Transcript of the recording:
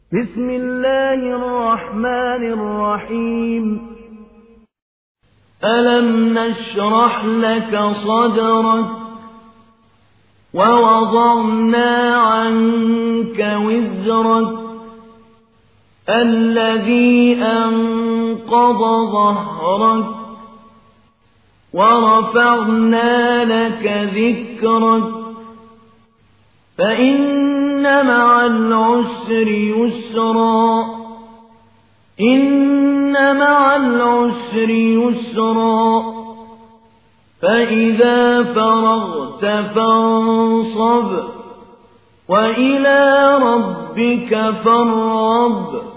بسم الله الرحمن الرحيم. ألم نشرح لك صدرك ووضعنا عنك وزرك الذي أنقض ظهرك ورفعنا لك ذكرك فإن مع العسر يسرا إن مع العسر يسرا فإذا فرغت فانصب وإلى ربك فارغب